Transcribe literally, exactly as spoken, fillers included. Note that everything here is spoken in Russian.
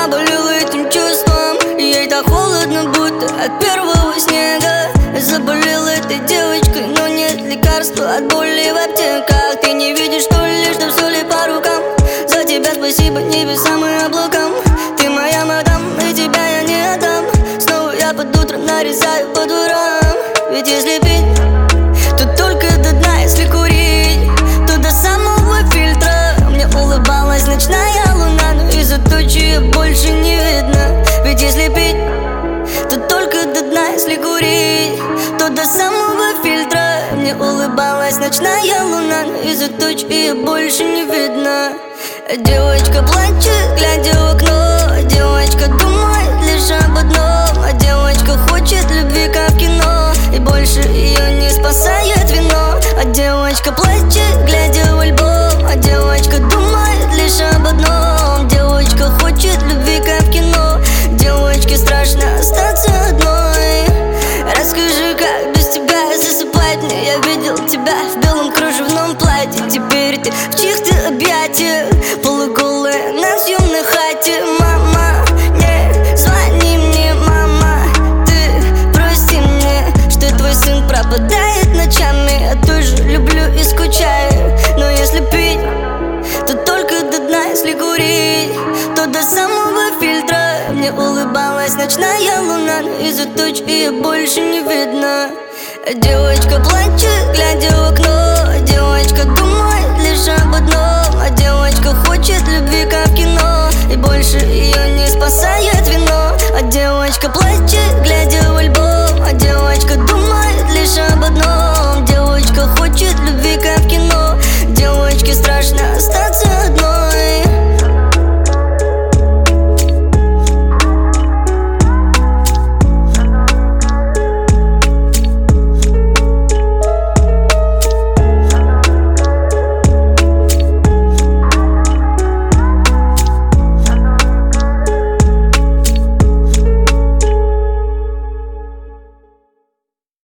заболела этим чувством. Ей так холодно, будто от первого снега. Заболела этой девочкой, но нет лекарства от боли в аптеках. Ты не видишь, что ли, что все ли по рукам? За тебя спасибо небесам и облакам. Ты моя мадам, и тебя я не отдам. Снова я под утро нарезаю по дурам. Ведь если пить, то только до дна. Если курить, то до самого фильтра. Мне улыбалась ночная луна, но из-за тучи больше не видно. Ведь если пить, то только до дна. Если курить, то до самого фильтра. Мне улыбалась ночная луна, но из-за туч ее больше не видно. Девочка плачет, глядя в окно. Девочка думает лишь об одном. А девочка хочет любви, как в кино. И больше ее не спасает вино. А девочка плачет, глядя в альбом. А девочка думает лишь об одном. Девочка хочет любви, как в кино. Девочке страшно остаться одной. Расскажи, как без тебя засыпать мне. Я видел тебя в белом кружевном платье. Теперь ты в чьих-то объятиях, полуголая на съемной хате. Мама, не звони мне, мама. Ты прости мне, что твой сын пропадает ночами. Я тоже люблю и скучаю. Но если пить, то только до дна. Если курить, то до самого фильтра. Мне улыбалась ночная луна, но из-за туч ее больше не видно. Девочка плачет, глядя в окно. Девочка думает лишь об одном. А девочка хочет любви, как в кино. И больше ее не спасает вино. А девочка плачет, глядя в альбом.